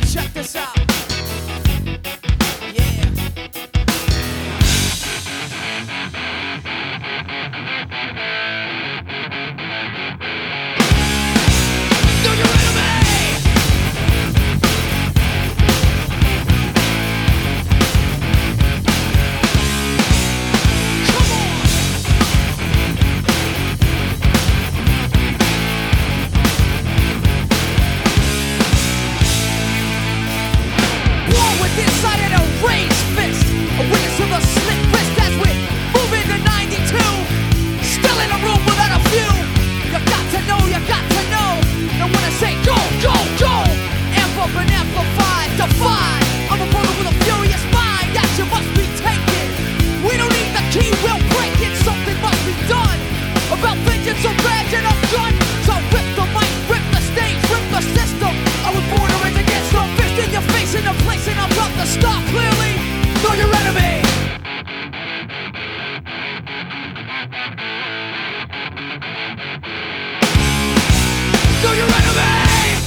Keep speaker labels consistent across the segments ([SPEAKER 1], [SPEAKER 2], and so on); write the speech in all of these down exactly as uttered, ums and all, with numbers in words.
[SPEAKER 1] Check this out. Yeah. Do you ready, man? Inside of a raised fist, a witness to the slit wrist as we move into ninety-two. Still in a room without a view. You got to know, you got to know. And when I say go, go, go, amp up and amplify, defy. I'm a brother with a furious mind. Action must be taken. We don't need the key, we'll break it. Something must be done about vengeance or badge and a gun. So rip the mic, rip the stage, rip the system. I was born to raise against no fist in your face in a place and I'm about to stop clearly. Know your enemy. Know your enemy.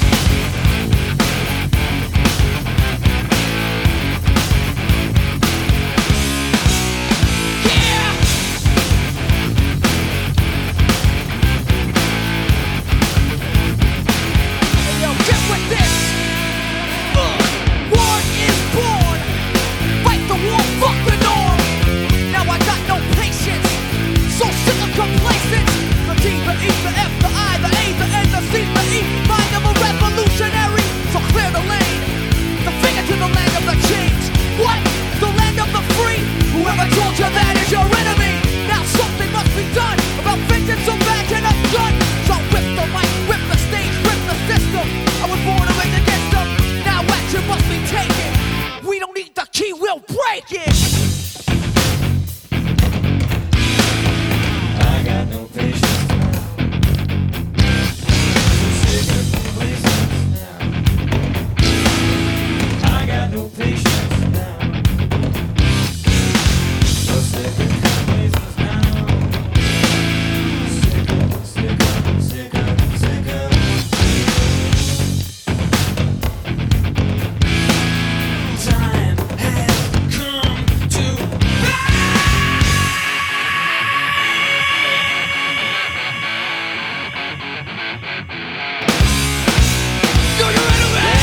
[SPEAKER 1] Whoever told you that is your enemy. Now something must be done about vengeance or badge and a gun. So rip the mic, rip the stage, rip the system. I was born to rage against them. Now action must be taken. We don't need the key, we'll break it.
[SPEAKER 2] I got no patience now. Sick of complacency now. I got no patience now. So sick of complacency now. Sick of, sick of, sick of, sick of. Time has come to
[SPEAKER 1] Do your enemy.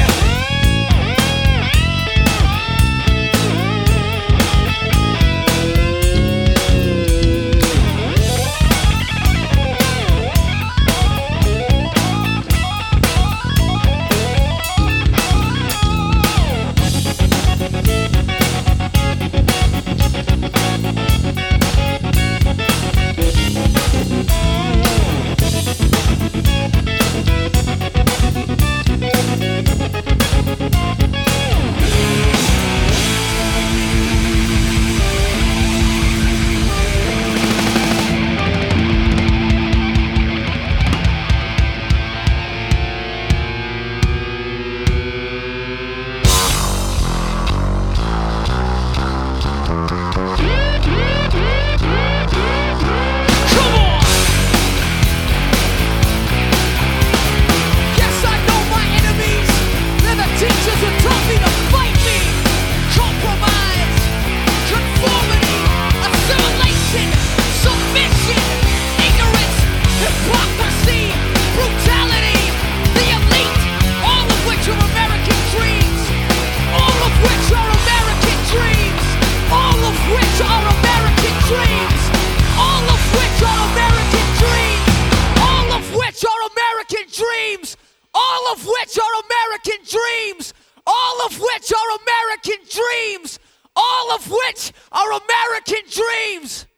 [SPEAKER 1] All of which are American dreams. All of which are American dreams. All of which are American dreams.